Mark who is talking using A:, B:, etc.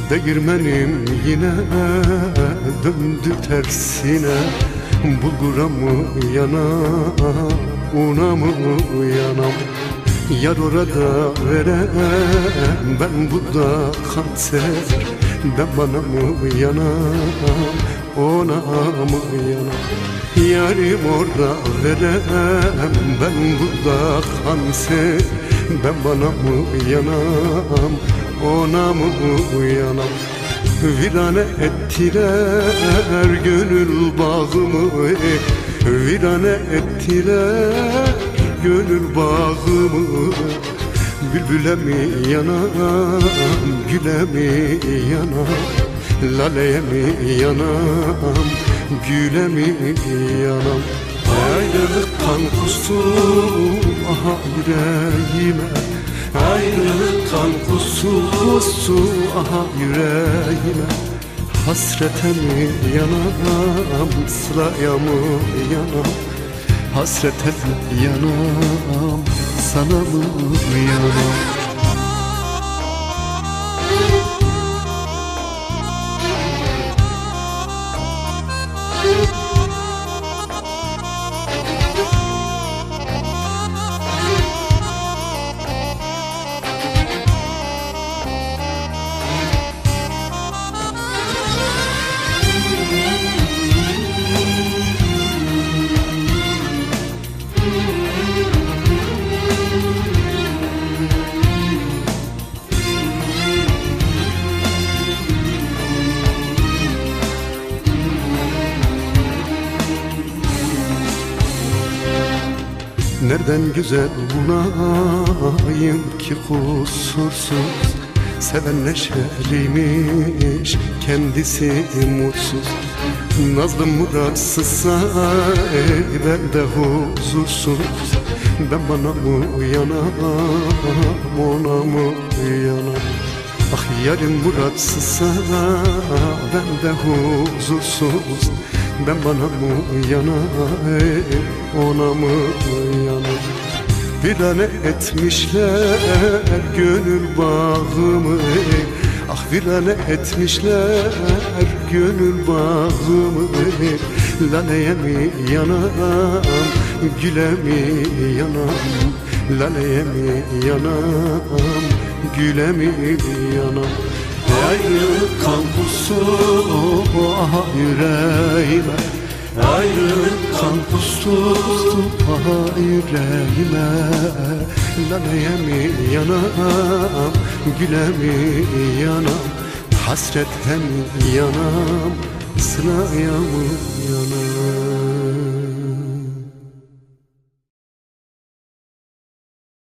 A: Değirmenim yine döndü tersine. Bulgura mı yanam, una mı yanam? Yar orada verem, ben burada kanser. Ben bana mı yanam, ona mı yanam? Yarim orada verem, ben burada kanser. Ben bana mı yanam, ona mı yanam? Virane ettiler gönül bağımı, virane ettiler gönül bağımı. Bülbüle mi yanam, güle mi yanam? Laleye mi yanam, güle mi yanam? Ayrılık kan kustu aha yüreğime, ayrılık kan kustu aha yüreğime. Hasrete mi yanam, sılaya mı yanam? Hasrete mi yanam, sana mı yanam? Nereden güzel bulayım ki kusursuz? Seven neşeliymiş, kendisi mutsuz. Nazlım muratsızsa ben de huzursuz. Ben bana mı yanam, ona mı yanam? Ah yarim muratsızsa ben de huzursuz. Ben bana mı yanam, ona mı yanam? Virane etmişler gönül bağımı, ah virane etmişler gönül bağımı. Laleye mi yanam, güle mi yanam? Laleye mi yanam, güle mi yanam? Ayrılık kan kustu aha yüreğime, ayrılık kan kustu aha yüreğime. Laleye mi yanam, güle mi yanam? Hasrete mi yanam, sılaya mı yanam?